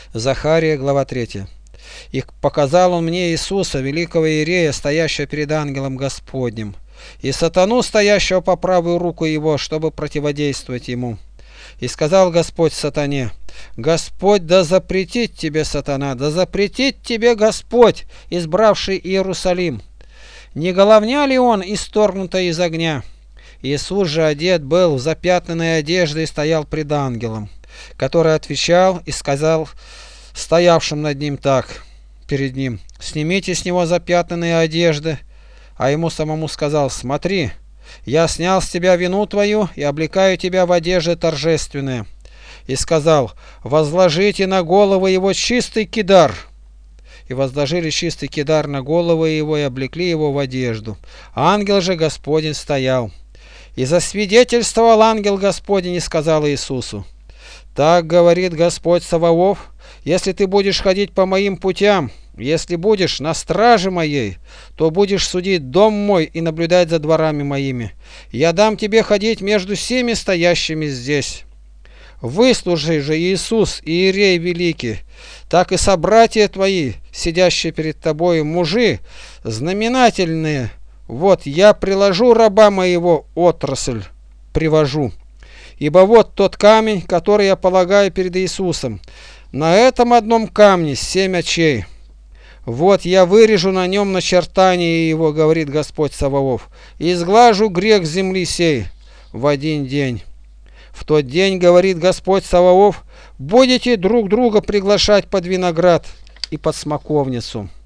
Захария, глава 3. «И показал он мне Иисуса, великого Иерея, стоящего перед ангелом Господним, и сатану, стоящего по правую руку его, чтобы противодействовать ему. И сказал Господь сатане: Господь да запретит тебе, сатана, да запретит тебе Господь, избравший Иерусалим. Не головня ли он, исторгнутая из огня?» Иисус же одет был в запятнанной одежды и стоял пред ангелом, который отвечал и сказал стоявшим над ним так, перед ним: «Снимите с него запятнанные одежды». А ему самому сказал: «Смотри, я снял с тебя вину твою и облекаю тебя в одежды торжественные». И сказал: «Возложите на голову его чистый кидар». И возложили чистый кидар на голову его и облекли его в одежду. Ангел же Господень стоял. И засвидетельствовал ангел Господень и сказал Иисусу: «Так говорит Господь Саваоф, если ты будешь ходить по моим путям, если будешь на страже моей, то будешь судить дом мой и наблюдать за дворами моими. Я дам тебе ходить между всеми стоящими здесь. Выслушай же, Иисус, Иерей великий, так и собратья твои, сидящие перед тобою, мужи знаменательные. Вот я приложу раба моего отрасль, привожу. Ибо вот тот камень, который я полагаю перед Иисусом. На этом одном камне 7 очей. Вот я вырежу на нем начертание его, говорит Господь Саваоф, и сглажу грех земли сей в один день. В тот день, говорит Господь Саваоф, будете друг друга приглашать под виноград и под смоковницу.